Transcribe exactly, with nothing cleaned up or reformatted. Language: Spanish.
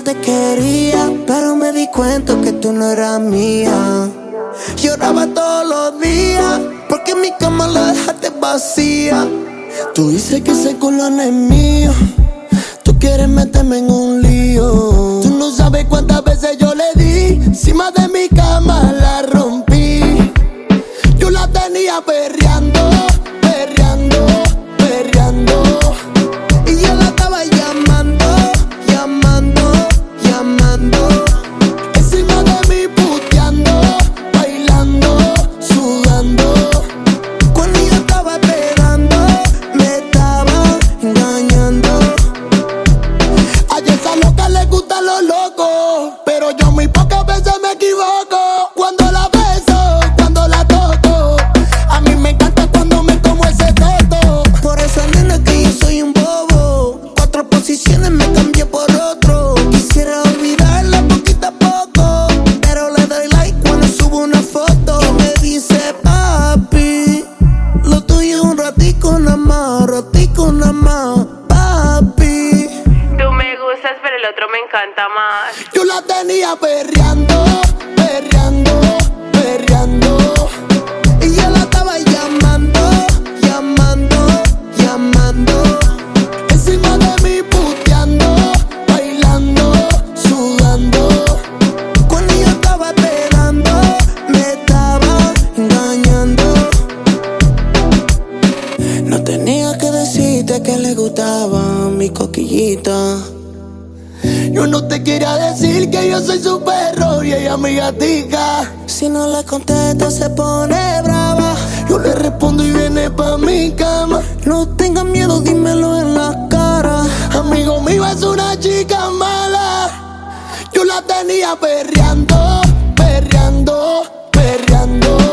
te quería, pero me di cuenta que tú no eras mía. Lloraba todos los días, porque mi cama la dejaste vacía. Tú dices que ese culo no es mío, tú quieres meterme en un lío. Tú no sabes cuántas veces yo le di, encima de mi cama la rompí. Yo la tenía perreando, perreando, perreando. Y yo la estaba llamando, llamando, llamando. Encima de mí puteando, bailando, sudando. Cuando yo estaba esperando, me estaba engañando. A esa loca le gustan los locos, pero yo muy pocas veces me equivoco. Cuando la beso, cuando la toco, a mí me encanta cuando me como ese toto. Por esa nena que yo soy un bobo, cuatro posiciones me cambié por otro. Quisiera olvidarla poquito a poco, pero le doy like cuando subo una foto. Y me dice papi, lo tuyo es un ratico nada más, ratico nada más, papi. Tú me gustas, pero el otro me encanta más. Yo la tenía perreando, perreando, perreando. Y yo la estaba llamando, llamando, llamando. Encima de mí puteando, bailando, sudando. Cuando yo estaba esperando, me estaba engañando. No tenía que decirte que le gustaba mi coquillita. Yo no te quería decir que yo soy su perro y ella mi gatica. Si no le contesto se pone brava. Yo le respondo y viene pa' mi cama. No tengas miedo, dímelo en la cara. Amigo mío, es una chica mala. Yo la tenía perreando, perreando, perreando.